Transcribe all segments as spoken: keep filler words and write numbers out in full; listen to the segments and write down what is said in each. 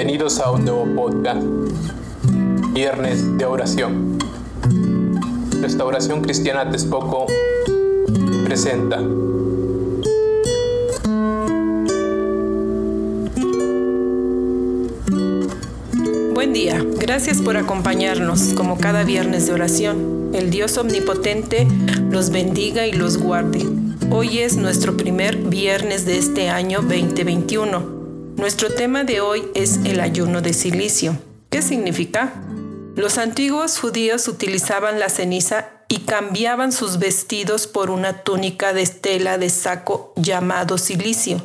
Bienvenidos a un nuevo podcast, Viernes de Oración. Restauración Cristiana Texcoco presenta. Buen día, gracias por acompañarnos como cada viernes de oración. El Dios omnipotente los bendiga y los guarde. Hoy es nuestro primer viernes de este año veinte veintiuno. Nuestro tema de hoy es el ayuno de silicio. ¿Qué significa? Los antiguos judíos utilizaban la ceniza y cambiaban sus vestidos por una túnica de tela de saco llamado silicio.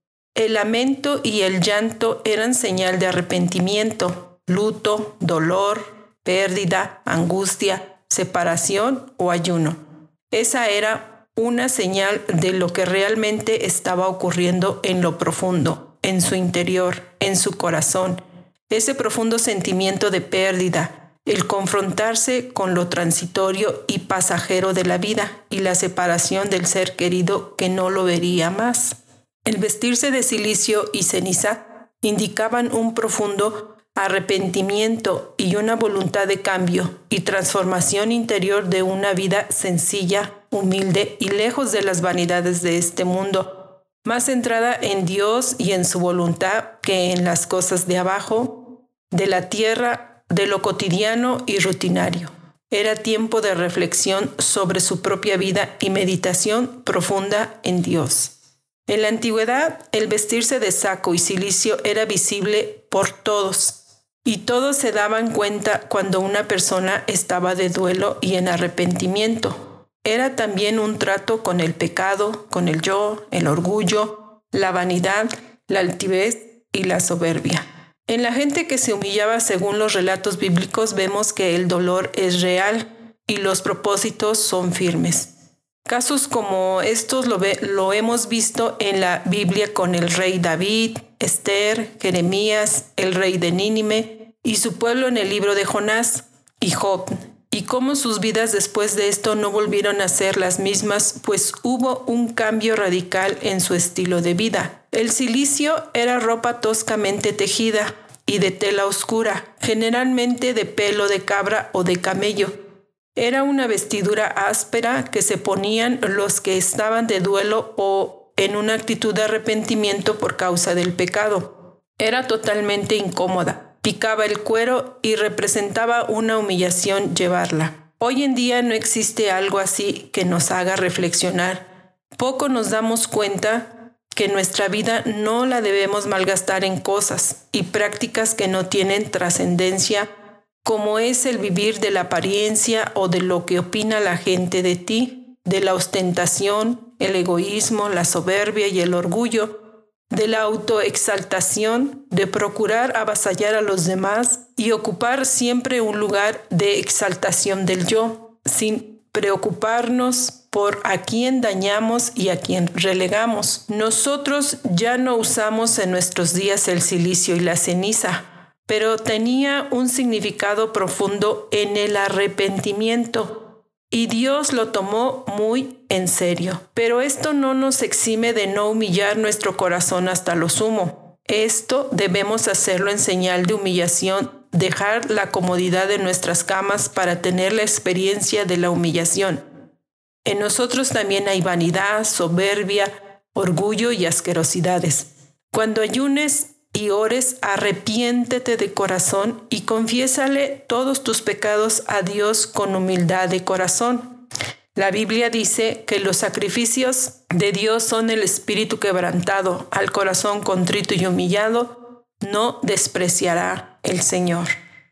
El lamento y el llanto eran señal de arrepentimiento, luto, dolor, pérdida, angustia, separación o ayuno. Esa era una señal de lo que realmente estaba ocurriendo en lo profundo, en su interior, en su corazón. Ese profundo sentimiento de pérdida, el confrontarse con lo transitorio y pasajero de la vida y la separación del ser querido que no lo vería más. El vestirse de silicio y ceniza indicaban un profundo arrepentimiento y una voluntad de cambio y transformación interior de una vida sencilla, humilde y lejos de las vanidades de este mundo, más centrada en Dios y en su voluntad que en las cosas de abajo, de la tierra, de lo cotidiano y rutinario. Era tiempo de reflexión sobre su propia vida y meditación profunda en Dios. En la antigüedad, el vestirse de saco y silicio era visible por todos, y todos se daban cuenta cuando una persona estaba de duelo y en arrepentimiento. Era también un trato con el pecado, con el yo, el orgullo, la vanidad, la altivez y la soberbia. En la gente que se humillaba según los relatos bíblicos vemos que el dolor es real y los propósitos son firmes. Casos como estos lo, ve, lo hemos visto en la Biblia con el rey David, Esther, Jeremías, el rey de Nínive y su pueblo en el libro de Jonás y Job. Y cómo sus vidas después de esto no volvieron a ser las mismas, pues hubo un cambio radical en su estilo de vida. El silicio era ropa toscamente tejida y de tela oscura, generalmente de pelo de cabra o de camello. Era una vestidura áspera que se ponían los que estaban de duelo o en una actitud de arrepentimiento por causa del pecado. Era totalmente incómoda. Picaba el cuero y representaba una humillación llevarla. Hoy en día no existe algo así que nos haga reflexionar. Poco nos damos cuenta que nuestra vida no la debemos malgastar en cosas y prácticas que no tienen trascendencia, como es el vivir de la apariencia o de lo que opina la gente de ti, de la ostentación, el egoísmo, la soberbia y el orgullo, de la autoexaltación, de procurar avasallar a los demás y ocupar siempre un lugar de exaltación del yo, sin preocuparnos por a quién dañamos y a quién relegamos. Nosotros ya no usamos en nuestros días el silicio y la ceniza, pero tenía un significado profundo en el arrepentimiento. Y Dios lo tomó muy en serio. Pero esto no nos exime de no humillar nuestro corazón hasta lo sumo. Esto debemos hacerlo en señal de humillación, dejar la comodidad de nuestras camas para tener la experiencia de la humillación. En nosotros también hay vanidad, soberbia, orgullo y asquerosidades. Cuando ayunes y ores, arrepiéntete de corazón y confiésale todos tus pecados a Dios con humildad de corazón. La Biblia dice que los sacrificios de Dios son el espíritu quebrantado, al corazón contrito y humillado, no despreciará el Señor.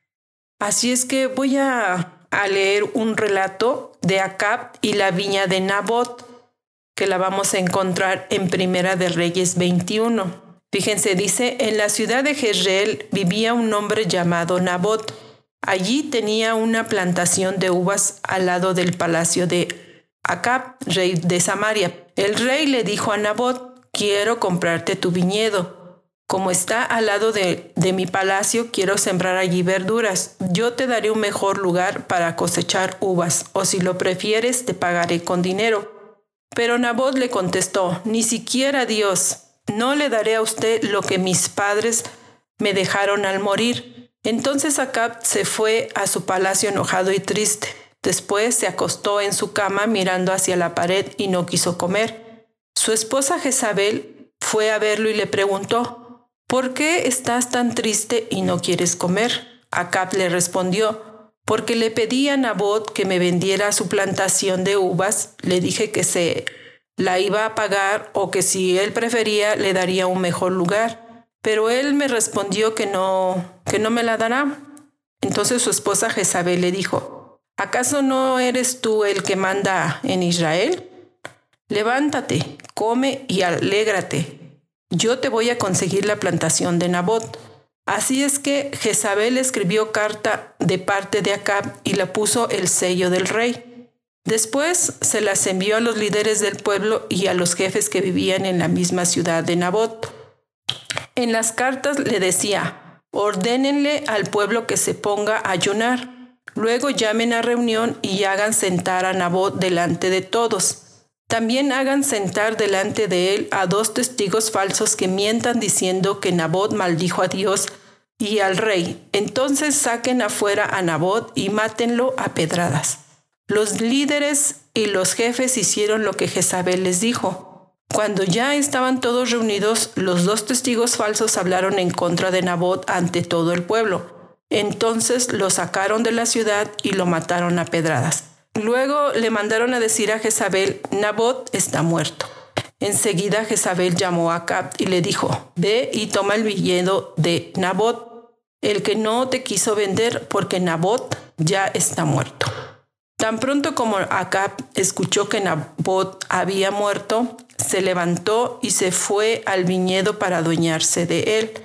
Así es que voy a, a leer un relato de Acab y la viña de Nabot, que la vamos a encontrar en Primera de Reyes veintiuno. Fíjense, dice, en la ciudad de Jezreel vivía un hombre llamado Nabot. Allí tenía una plantación de uvas al lado del palacio de Acab, rey de Samaria. El rey le dijo a Nabot, quiero comprarte tu viñedo. Como está al lado de, de mi palacio, quiero sembrar allí verduras. Yo te daré un mejor lugar para cosechar uvas, o si lo prefieres, te pagaré con dinero. Pero Nabot le contestó, ni siquiera Dios. No le daré a usted lo que mis padres me dejaron al morir. Entonces Acab se fue a su palacio enojado y triste. Después se acostó en su cama mirando hacia la pared y no quiso comer. Su esposa Jezabel fue a verlo y le preguntó: ¿por qué estás tan triste y no quieres comer? Acab le respondió: porque le pedí a Nabot que me vendiera su plantación de uvas. Le dije que se la iba a pagar o que si él prefería le daría un mejor lugar. Pero él me respondió que no, que no me la dará. Entonces su esposa Jezabel le dijo: ¿acaso no eres tú el que manda en Israel? Levántate, come y alégrate. Yo te voy a conseguir la plantación de Nabot. Así es que Jezabel escribió carta de parte de Acab y la puso el sello del rey. Después se las envió a los líderes del pueblo y a los jefes que vivían en la misma ciudad de Nabot. En las cartas le decía: ordénenle al pueblo que se ponga a ayunar. Luego llamen a reunión y hagan sentar a Nabot delante de todos. También hagan sentar delante de él a dos testigos falsos que mientan diciendo que Nabot maldijo a Dios y al rey. Entonces saquen afuera a Nabot y mátenlo a pedradas. Los líderes y los jefes hicieron lo que Jezabel les dijo. Cuando ya estaban todos reunidos, los dos testigos falsos hablaron en contra de Nabot ante todo el pueblo. Entonces lo sacaron de la ciudad y lo mataron a pedradas. Luego le mandaron a decir a Jezabel: Nabot está muerto. Enseguida Jezabel llamó a Acab y le dijo: ve y toma el viñedo de Nabot, el que no te quiso vender, porque Nabot ya está muerto. Tan pronto como Acab escuchó que Nabot había muerto, se levantó y se fue al viñedo para adueñarse de él.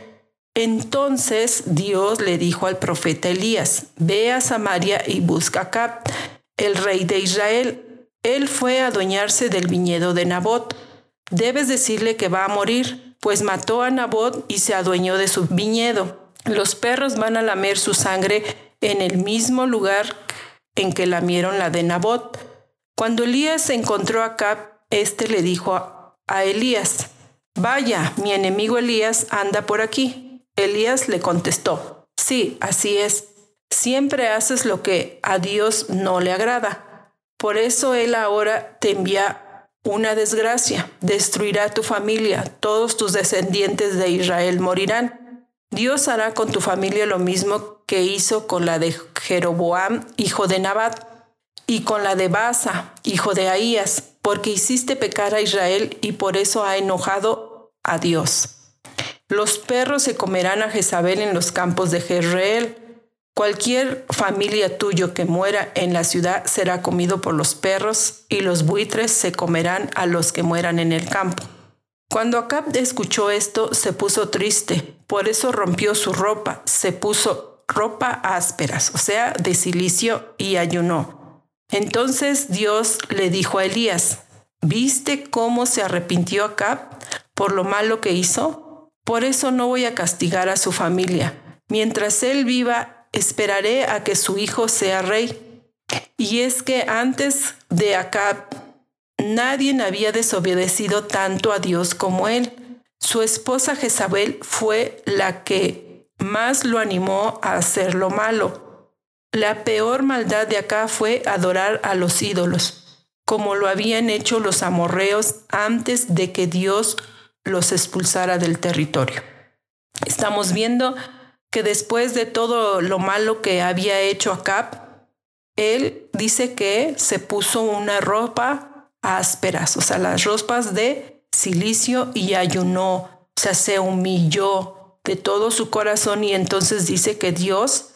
Entonces Dios le dijo al profeta Elías: ve a Samaria y busca a Acab, el rey de Israel. Él fue a adueñarse del viñedo de Nabot. Debes decirle que va a morir, pues mató a Nabot y se adueñó de su viñedo. Los perros van a lamer su sangre en el mismo lugar en que lamieron la de Nabot. Cuando Elías encontró a Acab, éste le dijo a, a Elías: vaya, mi enemigo Elías anda por aquí. Elías le contestó: sí, así es. Siempre haces lo que a Dios no le agrada. Por eso Él ahora te envía una desgracia. Destruirá tu familia. Todos tus descendientes de Israel morirán. Dios hará con tu familia lo mismo que hizo con la de Jeroboam, hijo de Nabat, y con la de Baasa, hijo de Ahías, porque hiciste pecar a Israel y por eso ha enojado a Dios. Los perros se comerán a Jezabel en los campos de Jezreel. Cualquier familia tuyo que muera en la ciudad será comido por los perros, y los buitres se comerán a los que mueran en el campo. Cuando Acab escuchó esto, se puso triste. Por eso rompió su ropa, se puso ropa ásperas, o sea, de cilicio, y ayunó. Entonces Dios le dijo a Elías: ¿viste cómo se arrepintió Acab por lo malo que hizo? Por eso no voy a castigar a su familia. Mientras él viva, esperaré a que su hijo sea rey. Y es que antes de Acab, nadie había desobedecido tanto a Dios como él. Su esposa Jezabel fue la que más lo animó a hacer lo malo. La peor maldad de Acab fue adorar a los ídolos, como lo habían hecho los amorreos antes de que Dios los expulsara del territorio. Estamos viendo que después de todo lo malo que había hecho Acab, él dice que se puso una ropa ásperas, o sea, las ropas de cilicio, y ayunó, o sea, se humilló de todo su corazón, y entonces dice que Dios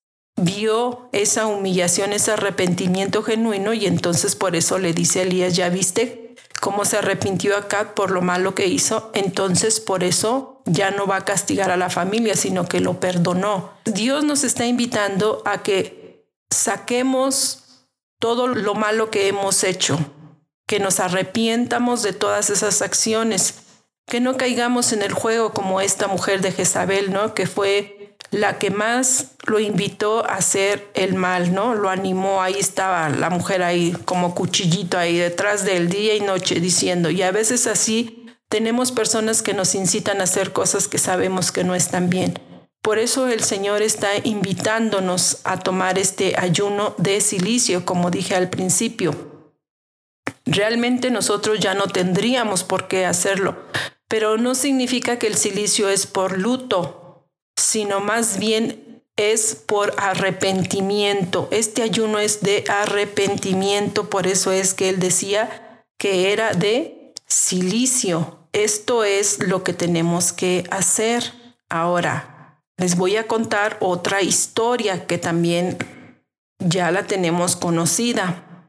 vio esa humillación, ese arrepentimiento genuino, y entonces por eso le dice a Elías: ¿ya viste cómo se arrepintió Acab por lo malo que hizo? Entonces por eso ya no va a castigar a la familia, sino que lo perdonó. Dios nos está invitando a que saquemos todo lo malo que hemos hecho, que nos arrepientamos de todas esas acciones, que no caigamos en el juego como esta mujer de Jezabel, ¿no? Que fue la que más lo invitó a hacer el mal, ¿no? Lo animó. Ahí estaba la mujer ahí como cuchillito ahí detrás de él día y noche diciendo. Y a veces así tenemos personas que nos incitan a hacer cosas que sabemos que no están bien. Por eso el Señor está invitándonos a tomar este ayuno de silicio, como dije al principio. Realmente nosotros ya no tendríamos por qué hacerlo, pero no significa que el silicio es por luto, sino más bien es por arrepentimiento. Este ayuno es de arrepentimiento, por eso es que él decía que era de silicio. Esto es lo que tenemos que hacer. Ahora, les voy a contar otra historia que también ya la tenemos conocida,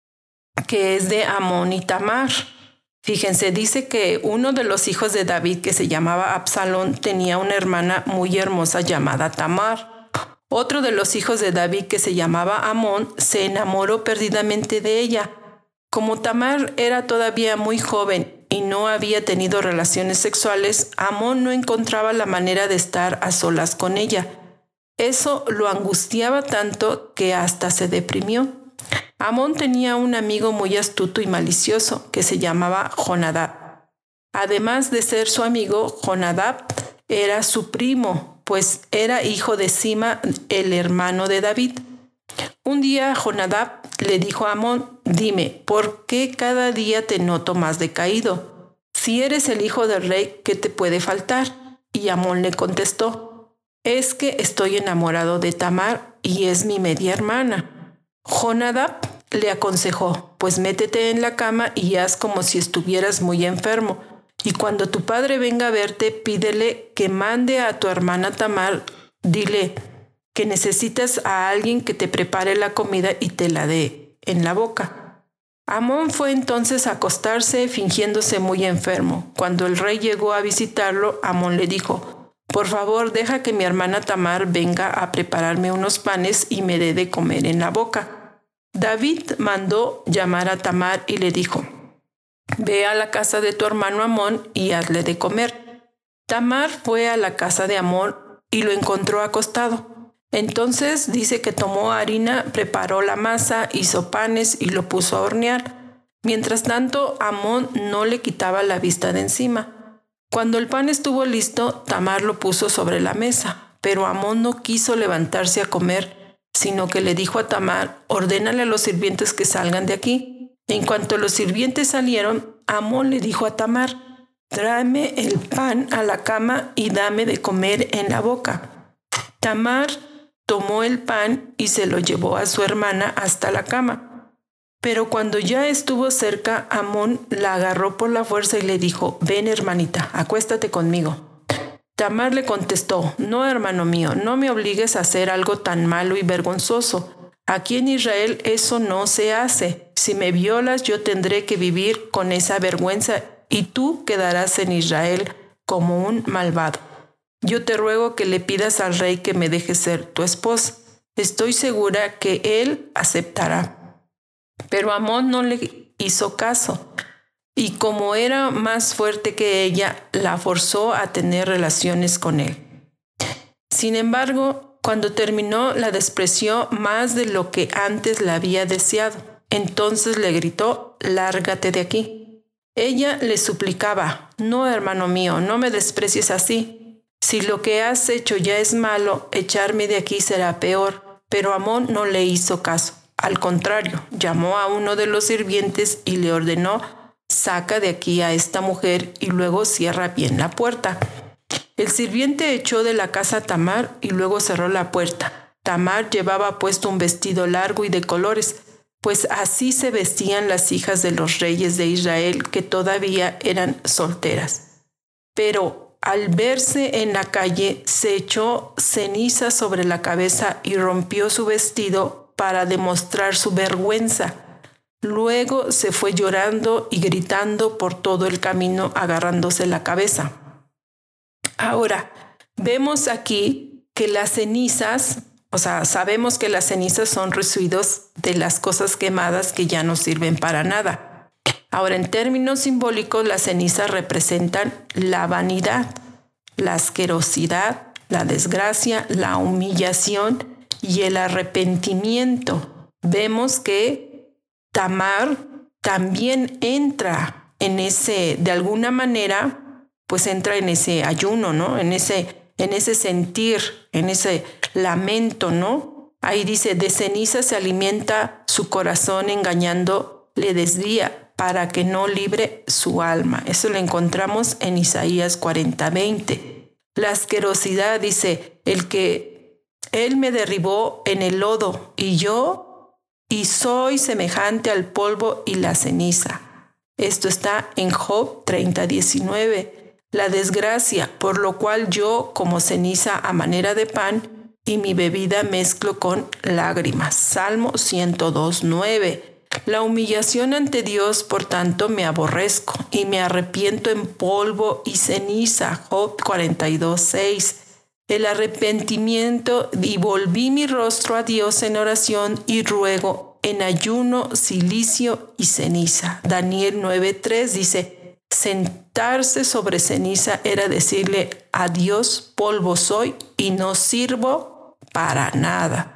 que es de Amón y Tamar. Fíjense, dice que uno de los hijos de David, que se llamaba Absalón, tenía una hermana muy hermosa llamada Tamar. Otro de los hijos de David, que se llamaba Amón, se enamoró perdidamente de ella. Como Tamar era todavía muy joven y no había tenido relaciones sexuales, Amón no encontraba la manera de estar a solas con ella. Eso lo angustiaba tanto que hasta se deprimió. Amón tenía un amigo muy astuto y malicioso que se llamaba Jonadab. Además de ser su amigo, Jonadab era su primo, pues era hijo de Sima, el hermano de David. Un día Jonadab le dijo a Amón: dime, ¿por qué cada día te noto más decaído? Si eres el hijo del rey, ¿qué te puede faltar? Y Amón le contestó: es que estoy enamorado de Tamar y es mi media hermana. Jonadab le aconsejó: pues métete en la cama y haz como si estuvieras muy enfermo, y cuando tu padre venga a verte, pídele que mande a tu hermana Tamar. Dile que necesitas a alguien que te prepare la comida y te la dé en la boca. Amón fue entonces a acostarse fingiéndose muy enfermo. Cuando el rey llegó a visitarlo, Amón le dijo: por favor, deja que mi hermana Tamar venga a prepararme unos panes y me dé de comer en la boca. David mandó llamar a Tamar y le dijo: ve a la casa de tu hermano Amón y hazle de comer. Tamar fue a la casa de Amón y lo encontró acostado. Entonces dice que tomó harina, preparó la masa, hizo panes y lo puso a hornear. Mientras tanto, Amón no le quitaba la vista de encima. Cuando el pan estuvo listo, Tamar lo puso sobre la mesa, pero Amón no quiso levantarse a comer, sino que le dijo a Tamar: ordénale a los sirvientes que salgan de aquí. En cuanto los sirvientes salieron, Amón le dijo a Tamar: tráeme el pan a la cama y dame de comer en la boca. Tamar tomó el pan y se lo llevó a su hermana hasta la cama. Pero cuando ya estuvo cerca, Amón la agarró por la fuerza y le dijo: ven, hermanita, acuéstate conmigo. Tamar le contestó: no, hermano mío, no me obligues a hacer algo tan malo y vergonzoso. Aquí en Israel eso no se hace. Si me violas, yo tendré que vivir con esa vergüenza y tú quedarás en Israel como un malvado. Yo te ruego que le pidas al rey que me deje ser tu esposa. Estoy segura que él aceptará. Pero Amón no le hizo caso, y como era más fuerte que ella, la forzó a tener relaciones con él. Sin embargo, cuando terminó, la despreció más de lo que antes la había deseado. Entonces le gritó: lárgate de aquí. Ella le suplicaba: no, hermano mío, no me desprecies así. Si lo que has hecho ya es malo, echarme de aquí será peor. Pero Amón no le hizo caso. Al contrario, llamó a uno de los sirvientes y le ordenó: saca de aquí a esta mujer y luego cierra bien la puerta. El sirviente echó de la casa a Tamar y luego cerró la puerta. Tamar llevaba puesto un vestido largo y de colores, pues así se vestían las hijas de los reyes de Israel que todavía eran solteras. Pero al verse en la calle, se echó ceniza sobre la cabeza y rompió su vestido para demostrar su vergüenza. Luego se fue llorando y gritando por todo el camino, agarrándose la cabeza. Ahora, vemos aquí que las cenizas, o sea, sabemos que las cenizas son residuos de las cosas quemadas que ya no sirven para nada. Ahora, en términos simbólicos, las cenizas representan la vanidad, la asquerosidad, la desgracia, la humillación y el arrepentimiento. Vemos que Tamar también entra en ese, de alguna manera, pues entra en ese ayuno, ¿no? En ese, en ese sentir, en ese lamento, ¿no? Ahí dice, de ceniza se alimenta su corazón, engañando le desvía para que no libre su alma. Eso lo encontramos en Isaías cuarenta, veinte. La asquerosidad dice, el que él me derribó en el lodo y yo y soy semejante al polvo y la ceniza. Esto está en Job treinta, diecinueve. La desgracia, por lo cual yo como ceniza a manera de pan y mi bebida mezclo con lágrimas. Salmo ciento dos, nueve. La humillación ante Dios, por tanto, me aborrezco y me arrepiento en polvo y ceniza. Job cuarenta y dos, seis. El arrepentimiento, y volví mi rostro a Dios en oración y ruego en ayuno, cilicio y ceniza. Daniel nueve, tres dice, sentarse sobre ceniza era decirle a Dios, polvo soy y no sirvo para nada.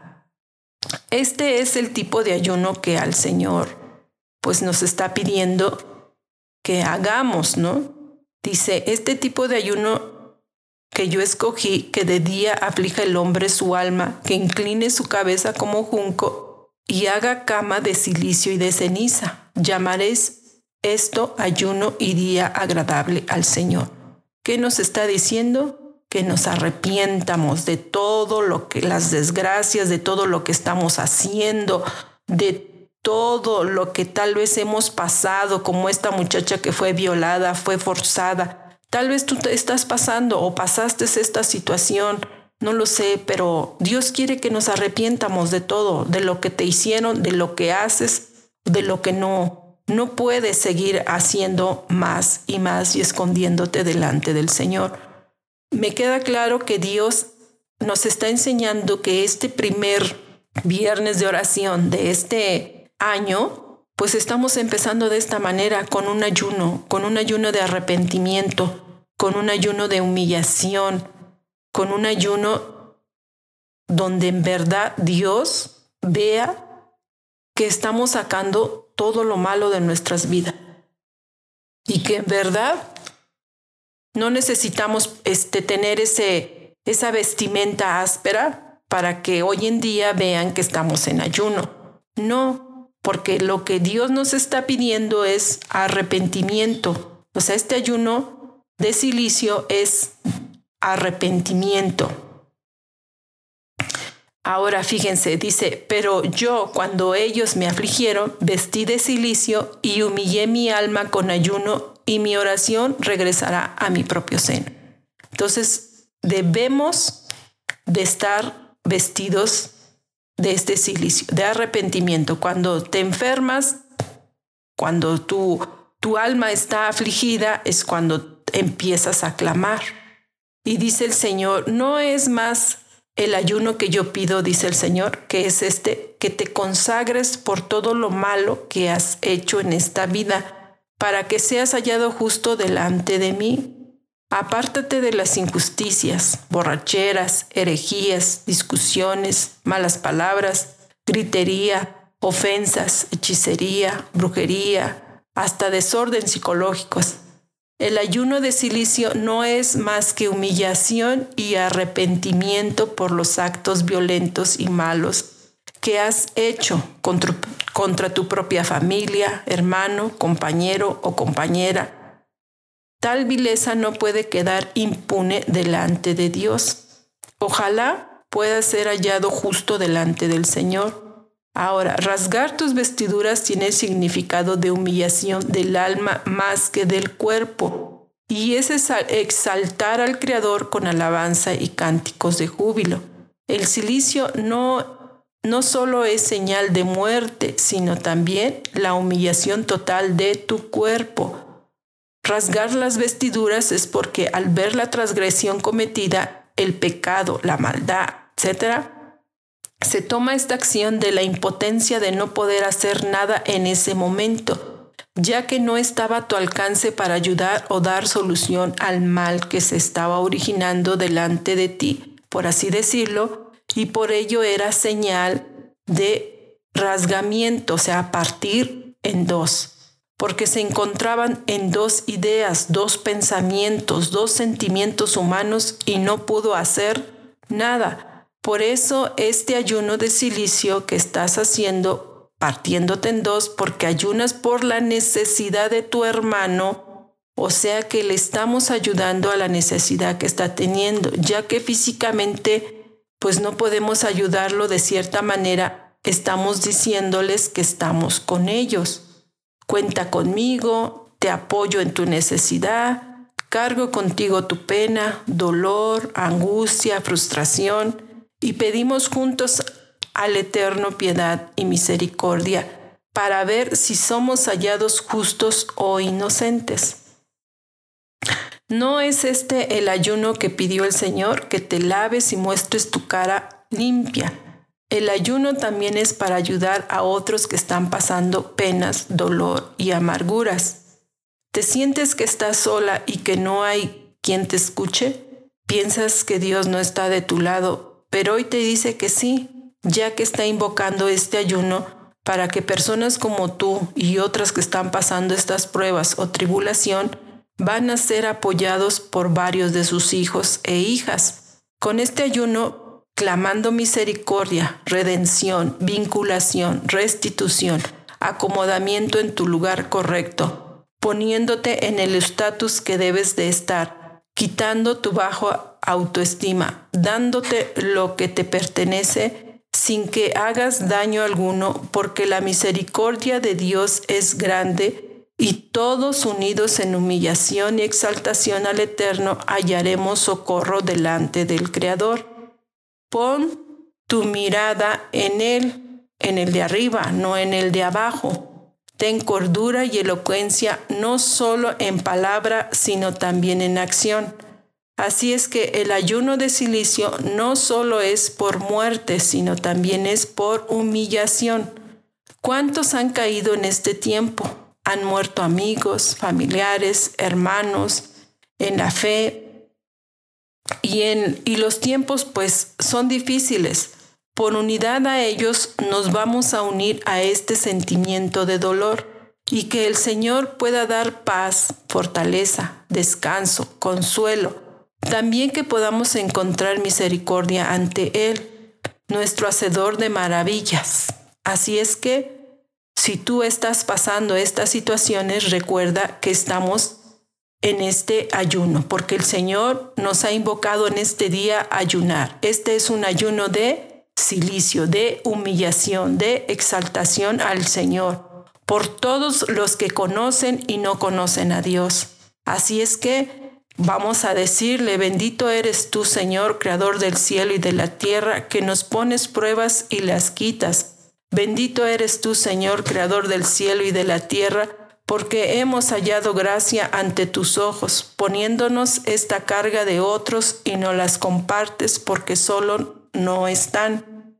Este es el tipo de ayuno que al Señor pues nos está pidiendo que hagamos, ¿no? Dice, este tipo de ayuno que yo escogí, que de día aflija el hombre su alma, que incline su cabeza como junco y haga cama de cilicio y de ceniza. Llamaréis esto ayuno y día agradable al Señor. ¿Qué nos está diciendo? Que nos arrepientamos de todo lo que, las desgracias, de todo lo que estamos haciendo, de todo lo que tal vez hemos pasado, como esta muchacha que fue violada, fue forzada. Tal vez tú te estás pasando o pasaste esta situación, no lo sé, pero Dios quiere que nos arrepientamos de todo, de lo que te hicieron, de lo que haces, de lo que no. No puedes seguir haciendo más y más y escondiéndote delante del Señor. Me queda claro que Dios nos está enseñando que este primer viernes de oración de este año, pues estamos empezando de esta manera, con un ayuno, con un ayuno de arrepentimiento, con un ayuno de humillación, con un ayuno donde en verdad Dios vea que estamos sacando todo lo malo de nuestras vidas y que en verdad no necesitamos este, tener ese, esa vestimenta áspera para que hoy en día vean que estamos en ayuno. No, porque lo que Dios nos está pidiendo es arrepentimiento. O sea, este ayuno de cilicio es arrepentimiento. Ahora fíjense, dice, pero yo cuando ellos me afligieron, vestí de cilicio y humillé mi alma con ayuno y mi oración regresará a mi propio seno. Entonces, debemos de estar vestidos de este cilicio, de arrepentimiento. Cuando te enfermas, cuando tu, tu alma está afligida, es cuando empiezas a clamar. Y dice el Señor, no es más el ayuno que yo pido, dice el Señor, que es este, que te consagres por todo lo malo que has hecho en esta vida, para que seas hallado justo delante de mí. Apártate de las injusticias, borracheras, herejías, discusiones, malas palabras, gritería, ofensas, hechicería, brujería, hasta desorden psicológicos. El ayuno de cilicio no es más que humillación y arrepentimiento por los actos violentos y malos que has hecho contra, contra tu propia familia, hermano, compañero o compañera. Tal vileza no puede quedar impune delante de Dios. Ojalá pueda ser hallado justo delante del Señor. Ahora, rasgar tus vestiduras tiene el significado de humillación del alma más que del cuerpo, y es exaltar al Creador con alabanza y cánticos de júbilo. El cilicio no No solo es señal de muerte, sino también la humillación total de tu cuerpo. Rasgar las vestiduras es porque al ver la transgresión cometida, el pecado, la maldad, etcétera, se toma esta acción de la impotencia de no poder hacer nada en ese momento, ya que no estaba a tu alcance para ayudar o dar solución al mal que se estaba originando delante de ti, por así decirlo, y por ello era señal de rasgamiento, o sea, partir en dos. porque se encontraban en dos ideas, dos pensamientos, dos sentimientos humanos y no pudo hacer nada. Por eso este ayuno de silicio que estás haciendo, partiéndote en dos, porque ayunas por la necesidad de tu hermano, o sea que le estamos ayudando a la necesidad que está teniendo, ya que físicamente pues no podemos ayudarlo de cierta manera, estamos diciéndoles que estamos con ellos. Cuenta conmigo, te apoyo en tu necesidad, cargo contigo tu pena, dolor, angustia, frustración y pedimos juntos al Eterno piedad y misericordia para ver si somos hallados justos o inocentes. ¿No es este el ayuno que pidió el Señor, que te laves y muestres tu cara limpia? El ayuno también es para ayudar a otros que están pasando penas, dolor y amarguras. ¿Te sientes que estás sola y que no hay quien te escuche? ¿Piensas que Dios no está de tu lado? Pero hoy te dice que sí, ya que está invocando este ayuno para que personas como tú y otras que están pasando estas pruebas o tribulación van a ser apoyados por varios de sus hijos e hijas. Con este ayuno, clamando misericordia, redención, vinculación, restitución, acomodamiento en tu lugar correcto, poniéndote en el estatus que debes de estar, quitando tu baja autoestima, dándote lo que te pertenece sin que hagas daño alguno, porque la misericordia de Dios es grande y todos unidos en humillación y exaltación al Eterno hallaremos socorro delante del Creador. Pon tu mirada en Él, en el de arriba, no en el de abajo. Ten cordura y elocuencia no solo en palabra, sino también en acción. Así es que el ayuno de silicio no solo es por muerte, sino también es por humillación. ¿Cuántos han caído en este tiempo? Han muerto amigos, familiares, hermanos, en la fe. Y, en, y los tiempos pues son difíciles. Por unidad a ellos nos vamos a unir a este sentimiento de dolor y que el Señor pueda dar paz, fortaleza, descanso, consuelo. También que podamos encontrar misericordia ante Él, nuestro hacedor de maravillas. Así es que si tú estás pasando estas situaciones, recuerda que estamos en este ayuno, porque el Señor nos ha invocado en este día a ayunar. Este es un ayuno de silicio, de humillación, de exaltación al Señor, por todos los que conocen y no conocen a Dios. Así es que vamos a decirle: bendito eres tú, Señor, creador del cielo y de la tierra, que nos pones pruebas y las quitas. Bendito eres tú, Señor, creador del cielo y de la tierra, porque hemos hallado gracia ante tus ojos, poniéndonos esta carga de otros y no las compartes porque solo no están.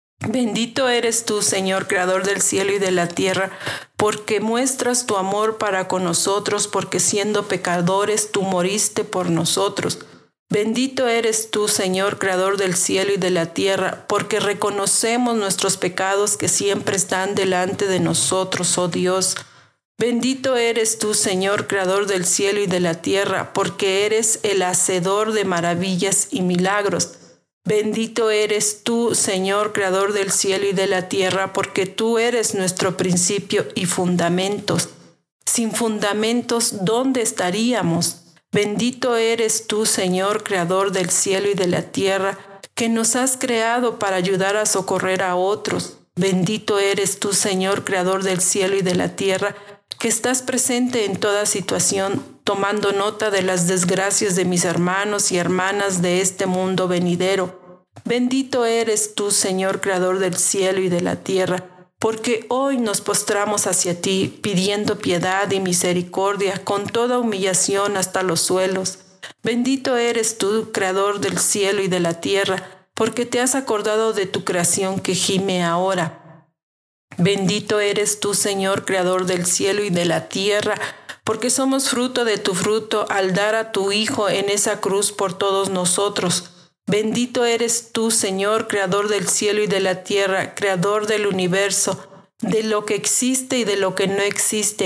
Bendito eres tú, Señor, creador del cielo y de la tierra, porque muestras tu amor para con nosotros, porque siendo pecadores tú moriste por nosotros. Bendito eres tú, Señor, creador del cielo y de la tierra, porque reconocemos nuestros pecados que siempre están delante de nosotros, oh Dios. Bendito eres tú, Señor, creador del cielo y de la tierra, porque eres el hacedor de maravillas y milagros. Bendito eres tú, Señor, creador del cielo y de la tierra, porque tú eres nuestro principio y fundamentos. Sin fundamentos, ¿dónde estaríamos? Bendito eres tú, Señor, creador del cielo y de la tierra, que nos has creado para ayudar a socorrer a otros. Bendito eres tú, Señor, creador del cielo y de la tierra, que estás presente en toda situación, tomando nota de las desgracias de mis hermanos y hermanas de este mundo venidero. Bendito eres tú, Señor, creador del cielo y de la tierra, porque hoy nos postramos hacia ti, pidiendo piedad y misericordia, con toda humillación hasta los suelos. Bendito eres tú, creador del cielo y de la tierra, porque te has acordado de tu creación que gime ahora. Bendito eres tú, Señor, creador del cielo y de la tierra, porque somos fruto de tu fruto al dar a tu Hijo en esa cruz por todos nosotros. Bendito eres tú, Señor, creador del cielo y de la tierra, creador del universo, de lo que existe y de lo que no existe,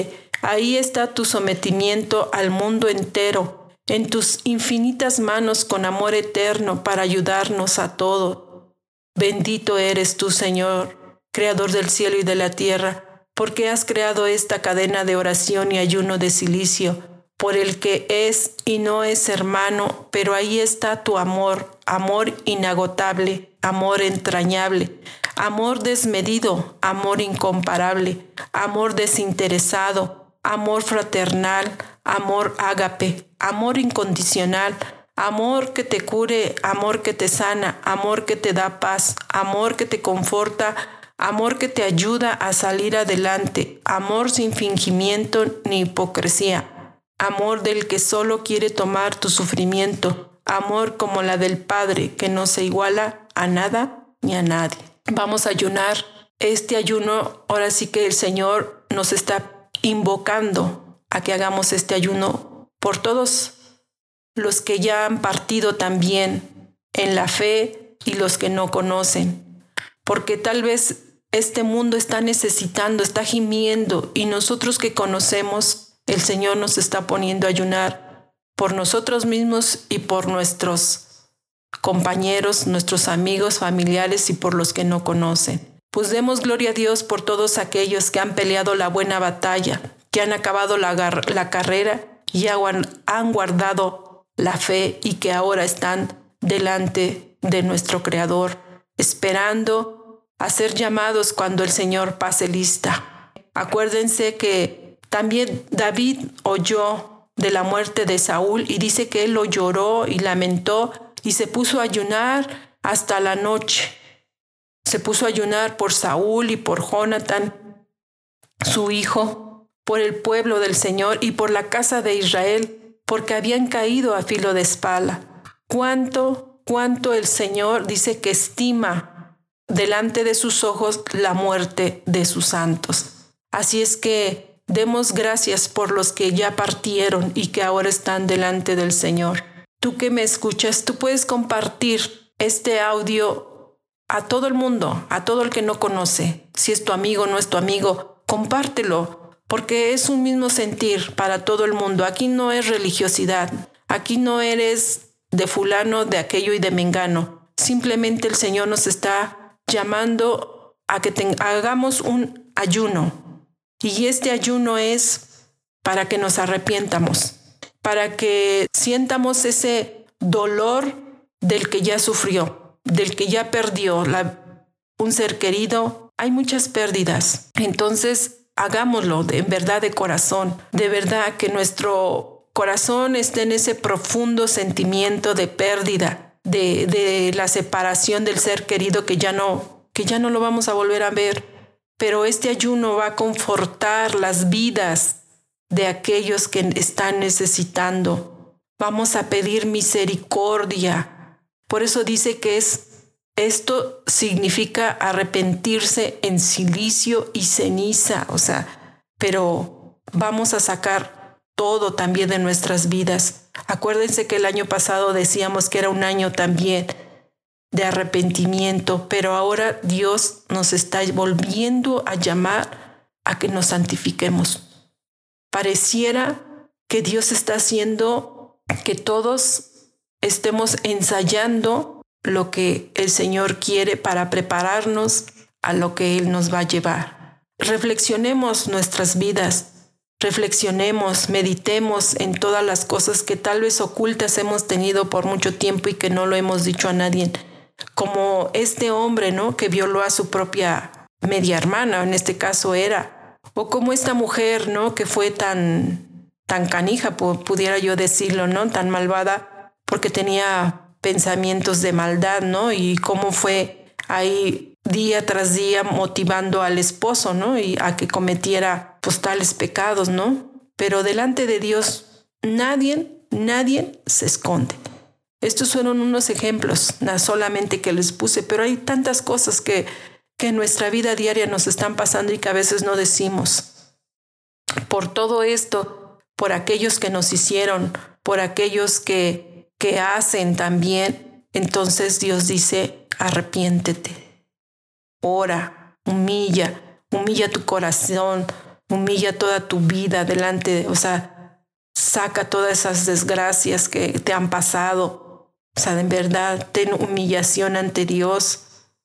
Ahí está tu sometimiento al mundo entero, en tus infinitas manos con amor eterno para ayudarnos a todos. Bendito eres tú, Señor, Creador del cielo y de la tierra, porque has creado esta cadena de oración y ayuno de silicio, por el que es y no es hermano, pero ahí está tu amor, amor inagotable, amor entrañable, amor desmedido, amor incomparable, amor desinteresado, amor fraternal, amor ágape, amor incondicional, amor que te cure, amor que te sana, amor que te da paz, amor que te conforta, amor que te ayuda a salir adelante, amor sin fingimiento ni hipocresía. Amor del que solo quiere tomar tu sufrimiento, amor como la del Padre que no se iguala a nada ni a nadie. Vamos a ayunar. Este ayuno, ahora sí que el Señor nos está invocando a que hagamos este ayuno por todos los que ya han partido también en la fe y los que no conocen. Porque tal vez este mundo está necesitando, está gimiendo, y nosotros que conocemos, el Señor nos está poniendo a ayunar por nosotros mismos y por nuestros compañeros, nuestros amigos, familiares y por los que no conocen. Pues demos gloria a Dios por todos aquellos que han peleado la buena batalla, que han acabado la, la carrera y han guardado la fe y que ahora están delante de nuestro Creador, esperando a ser llamados cuando el Señor pase lista. Acuérdense que también David oyó de la muerte de Saúl y dice que él lo lloró y lamentó y se puso a ayunar hasta la noche. Se puso a ayunar por Saúl y por Jonatán, su hijo, por el pueblo del Señor y por la casa de Israel, porque habían caído a filo de espada. ¿Cuánto, cuánto el Señor dice que estima delante de sus ojos la muerte de sus santos? Así es que demos gracias por los que ya partieron y que ahora están delante del Señor. Tú que me escuchas, tú puedes compartir este audio a todo el mundo, a todo el que no conoce. Si es tu amigo o no es tu amigo, compártelo, porque es un mismo sentir para todo el mundo. Aquí no es religiosidad, aquí no eres de fulano, de aquello y de mengano. Simplemente el Señor nos está llamando a que te, hagamos un ayuno. Y este ayuno es para que nos arrepientamos, para que sientamos ese dolor del que ya sufrió, del que ya perdió la, un ser querido. Hay muchas pérdidas. Entonces, hagámoslo de, en verdad de corazón, de verdad que nuestro corazón esté en ese profundo sentimiento de pérdida, de, de la separación del ser querido que ya no, que ya no lo vamos a volver a ver. Pero este ayuno va a confortar las vidas de aquellos que están necesitando. Vamos a pedir misericordia. Por eso dice que es, esto significa arrepentirse en silicio y ceniza. O sea, pero vamos a sacar todo también de nuestras vidas. Acuérdense que el año pasado decíamos que era un año también de arrepentimiento, pero ahora Dios nos está volviendo a llamar a que nos santifiquemos. Pareciera que Dios está haciendo que todos estemos ensayando lo que el Señor quiere para prepararnos a lo que Él nos va a llevar. Reflexionemos nuestras vidas, reflexionemos, meditemos en todas las cosas que tal vez ocultas hemos tenido por mucho tiempo y que no lo hemos dicho a nadie. Como este hombre, ¿no?, que violó a su propia media hermana, en este caso era. O como esta mujer, ¿no?, que fue tan, tan canija, pudiera yo decirlo, ¿no?, tan malvada, porque tenía pensamientos de maldad, ¿no? Y cómo fue ahí día tras día motivando al esposo, ¿no?, y a que cometiera pues tales pecados, ¿no? Pero delante de Dios nadie, nadie se esconde. Estos fueron unos ejemplos, no solamente que les puse, pero hay tantas cosas que, que en nuestra vida diaria nos están pasando y que a veces no decimos. Por todo esto, por aquellos que nos hicieron, por aquellos que, que hacen también, entonces Dios dice, arrepiéntete, ora, humilla, humilla tu corazón, humilla toda tu vida delante, o sea, saca todas esas desgracias que te han pasado. O sea, en verdad, ten humillación ante Dios.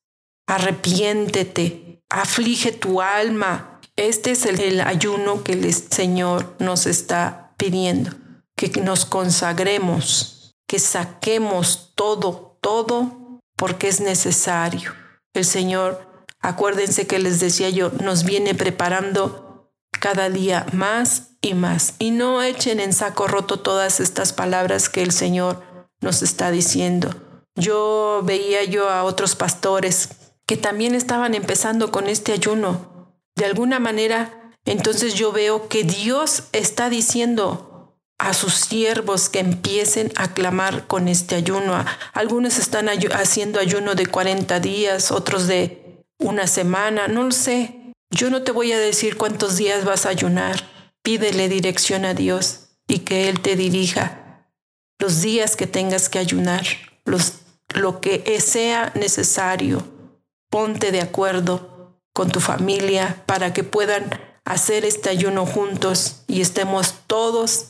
Arrepiéntete, aflige tu alma. Este es el, el ayuno que el Señor nos está pidiendo. Que nos consagremos, que saquemos todo, todo, porque es necesario. El Señor, acuérdense que les decía yo, nos viene preparando cada día más y más. Y no echen en saco roto todas estas palabras que el Señor nos está diciendo. Yo veía yo a otros pastores que también estaban empezando con este ayuno. De alguna manera, entonces yo veo que Dios está diciendo a sus siervos que empiecen a clamar con este ayuno. Algunos están ayu- haciendo ayuno de cuarenta días, otros de una semana, no lo sé. Yo no te voy a decir cuántos días vas a ayunar. Pídele dirección a Dios y que Él te dirija los días que tengas que ayunar, los, lo que sea necesario. Ponte de acuerdo con tu familia para que puedan hacer este ayuno juntos y estemos todos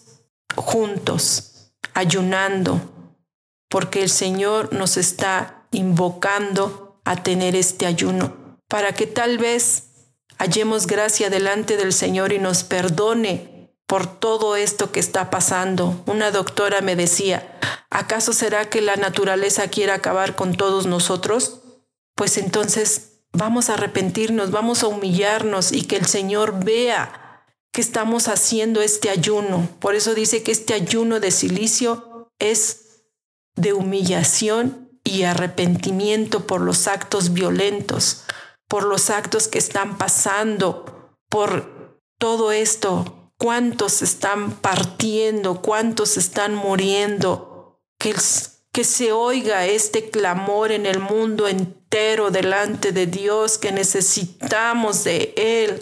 juntos, ayunando, porque el Señor nos está invocando a tener este ayuno, para que tal vez hallemos gracia delante del Señor y nos perdone por todo esto que está pasando. Una doctora me decía, ¿acaso será que la naturaleza quiere acabar con todos nosotros? Pues entonces vamos a arrepentirnos, vamos a humillarnos y que el Señor vea que estamos haciendo este ayuno. Por eso dice que este ayuno de silicio es de humillación y arrepentimiento por los actos violentos, por los actos que están pasando, por todo esto. ¿Cuántos están partiendo? ¿Cuántos están muriendo? Que, el, que se oiga este clamor en el mundo entero delante de Dios, que necesitamos de Él.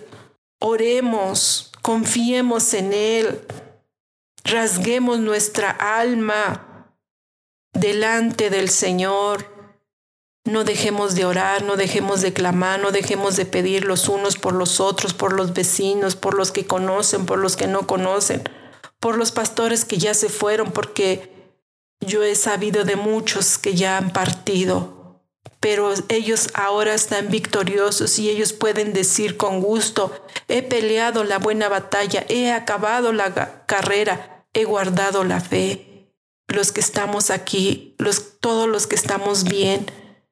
Oremos, confiemos en Él, rasguemos nuestra alma delante del Señor. No dejemos de orar, no dejemos de clamar, no dejemos de pedir los unos por los otros, por los vecinos, por los que conocen, por los que no conocen, por los pastores que ya se fueron, porque yo he sabido de muchos que ya han partido, pero ellos ahora están victoriosos y ellos pueden decir con gusto, he peleado la buena batalla, he acabado la carrera, he guardado la fe. Los que estamos aquí, los, todos los que estamos bien,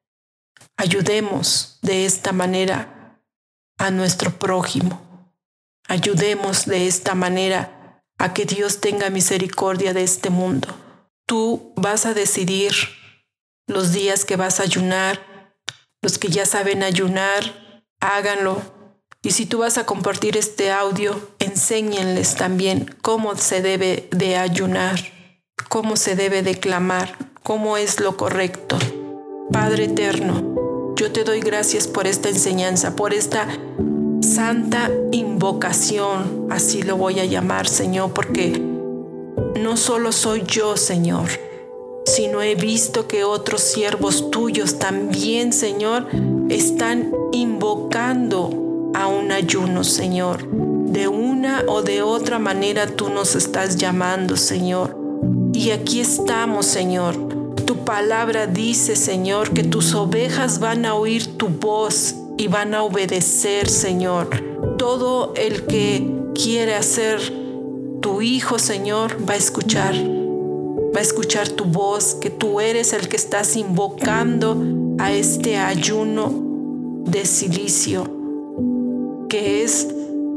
ayudemos de esta manera a nuestro prójimo. Ayudemos de esta manera a que Dios tenga misericordia de este mundo. Tú vas a decidir los días que vas a ayunar. Los que ya saben ayunar, háganlo. Y si tú vas a compartir este audio, enséñenles también cómo se debe de ayunar, cómo se debe de clamar, cómo es lo correcto. Padre eterno, yo te doy gracias por esta enseñanza, por esta santa invocación, así lo voy a llamar, Señor, porque no solo soy yo, Señor, sino he visto que otros siervos tuyos también, Señor, están invocando a un ayuno, Señor. De una o de otra manera tú nos estás llamando, Señor. Y aquí estamos, Señor. Tu palabra dice, Señor, que tus ovejas van a oír tu voz y van a obedecer, Señor. Todo el que quiere ser tu hijo, Señor, va a escuchar. Va a escuchar tu voz, que tú eres el que estás invocando a este ayuno de silicio, que es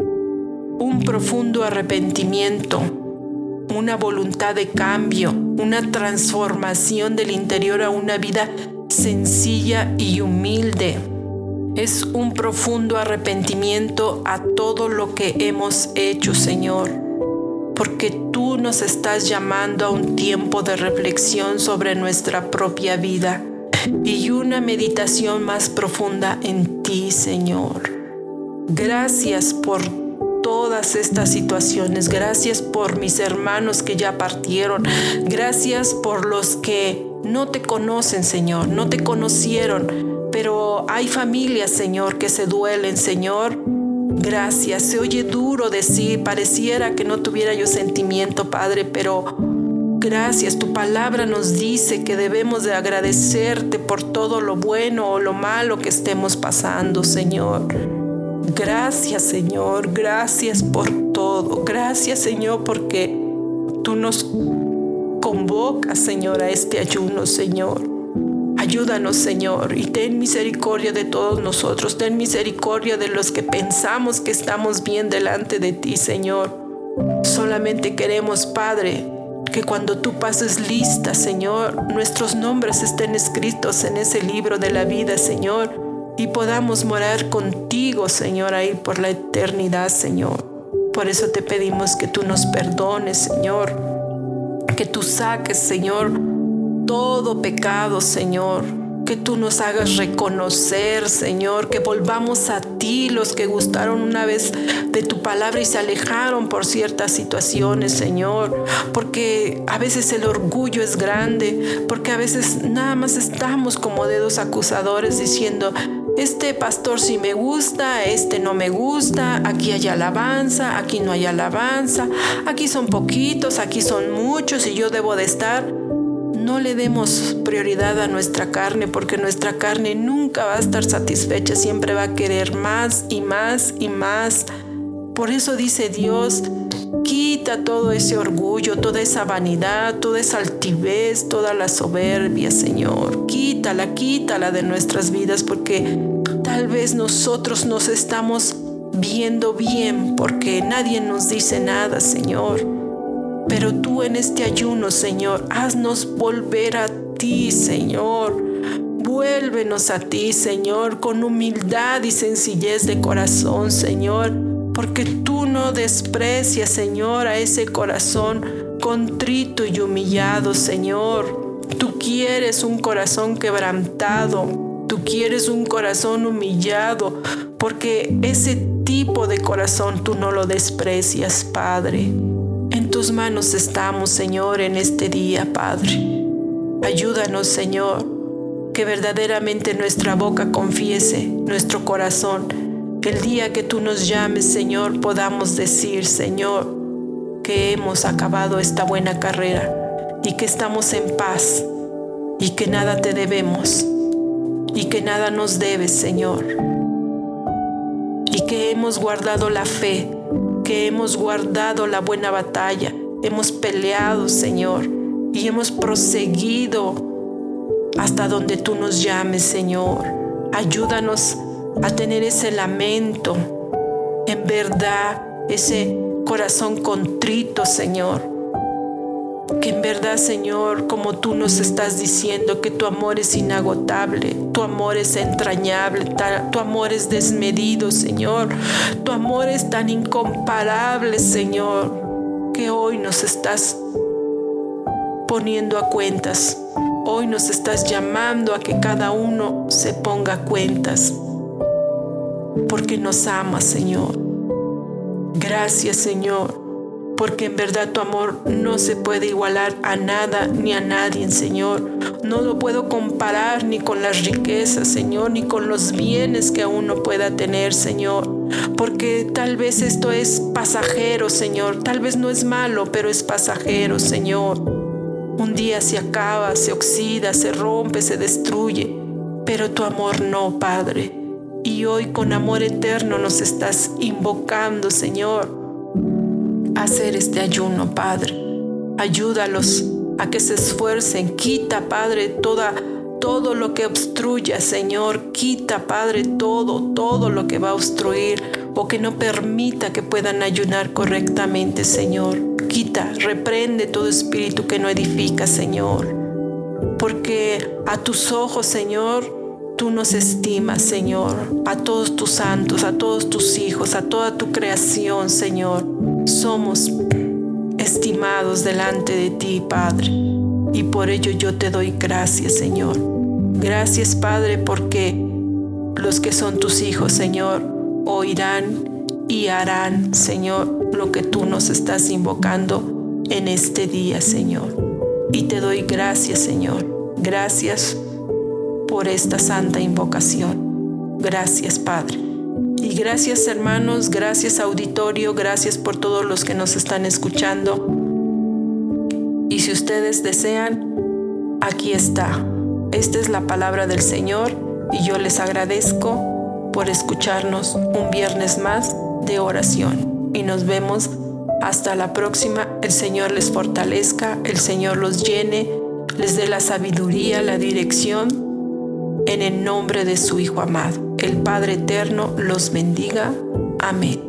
un profundo arrepentimiento, una voluntad de cambio, una transformación del interior a una vida sencilla y humilde. Es un profundo arrepentimiento a todo lo que hemos hecho, Señor, porque tú nos estás llamando a un tiempo de reflexión sobre nuestra propia vida y una meditación más profunda en ti, Señor. Gracias por todas estas situaciones. Gracias por mis hermanos que ya partieron. Gracias por los que no te conocen, Señor, no te conocieron, pero hay familias, Señor, que se duelen, Señor. Gracias. Se oye duro decir, pareciera que no tuviera yo sentimiento, Padre, pero gracias. Tu palabra nos dice que debemos de agradecerte por todo lo bueno o lo malo que estemos pasando, Señor. Gracias, Señor. Gracias por todo. Gracias, Señor, porque tú nos convocas, Señor, a este ayuno, Señor. Ayúdanos, Señor, y ten misericordia de todos nosotros. Ten misericordia de los que pensamos que estamos bien delante de ti, Señor. Solamente queremos, Padre, que cuando tú pases lista, Señor, nuestros nombres estén escritos en ese libro de la vida, Señor, y podamos morar contigo, Señor, ahí por la eternidad, Señor. Por eso te pedimos que tú nos perdones, Señor, que tú saques, Señor, todo pecado, Señor, que tú nos hagas reconocer, Señor, que volvamos a ti, los que gustaron una vez de tu palabra y se alejaron por ciertas situaciones, Señor, porque a veces el orgullo es grande, porque a veces nada más estamos como dedos acusadores diciendo: este pastor sí me gusta, este no me gusta, aquí hay alabanza, aquí no hay alabanza, aquí son poquitos, aquí son muchos y yo debo de estar. No le demos prioridad a nuestra carne, porque nuestra carne nunca va a estar satisfecha, siempre va a querer más y más y más. Por eso dice Dios: quita todo ese orgullo, toda esa vanidad, toda esa altivez, toda la soberbia, Señor. Quítala, quítala de nuestras vidas, porque tal vez nosotros nos estamos viendo bien porque nadie nos dice nada, Señor. Pero tú en este ayuno, Señor, haznos volver a ti, Señor. Vuélvenos a ti, Señor, con humildad y sencillez de corazón, Señor, porque tú no desprecias, Señor, a ese corazón contrito y humillado, Señor. Tú quieres un corazón quebrantado, tú quieres un corazón humillado, porque ese tipo de corazón tú no lo desprecias, Padre. En tus manos estamos, Señor, en este día, Padre. Ayúdanos, Señor, que verdaderamente nuestra boca confiese nuestro corazón. El día que tú nos llames, Señor, podamos decir, Señor, que hemos acabado esta buena carrera y que estamos en paz y que nada te debemos y que nada nos debes, Señor, y que hemos guardado la fe, que hemos guardado la buena batalla, hemos peleado, Señor, y hemos proseguido hasta donde tú nos llames, Señor. Ayúdanos a tener ese lamento, en verdad, ese corazón contrito, Señor. Que en verdad, Señor, como tú nos estás diciendo, que tu amor es inagotable, tu amor es entrañable, tu amor es desmedido, Señor. Tu amor es tan incomparable, Señor, que hoy nos estás poniendo a cuentas. Hoy nos estás llamando a que cada uno se ponga a cuentas, porque nos amas, Señor. Gracias, Señor, porque en verdad tu amor no se puede igualar a nada ni a nadie, Señor. No lo puedo comparar ni con las riquezas, Señor, ni con los bienes que uno pueda tener, Señor. Porque tal vez esto es pasajero, Señor. Tal vez no es malo, pero es pasajero, Señor. Un día se acaba, se oxida, se rompe, se destruye. Pero tu amor no, Padre. Y hoy con amor eterno nos estás invocando, Señor, hacer este ayuno, Padre. Ayúdalos a que se esfuercen. Quita, Padre, toda, todo lo que obstruya, Señor. Quita, Padre, todo, todo lo que va a obstruir o que no permita que puedan ayunar correctamente, Señor. Quita, reprende todo espíritu que no edifica, Señor. Porque a tus ojos, Señor, tú nos estimas, Señor. A todos tus santos, a todos tus hijos, a toda tu creación, Señor. Somos estimados delante de ti, Padre, y por ello yo te doy gracias, Señor. Gracias, Padre, porque los que son tus hijos, Señor, oirán y harán, Señor, lo que tú nos estás invocando en este día, Señor. Y te doy gracias, Señor. Gracias por esta santa invocación. Gracias, Padre. Y gracias, hermanos, gracias, auditorio, gracias por todos los que nos están escuchando. Y si ustedes desean, aquí está. Esta es la palabra del Señor y yo les agradezco por escucharnos un viernes más de oración. Y nos vemos hasta la próxima. El Señor les fortalezca, el Señor los llene, les dé la sabiduría, la dirección, en el nombre de su Hijo amado. El Padre eterno los bendiga. Amén.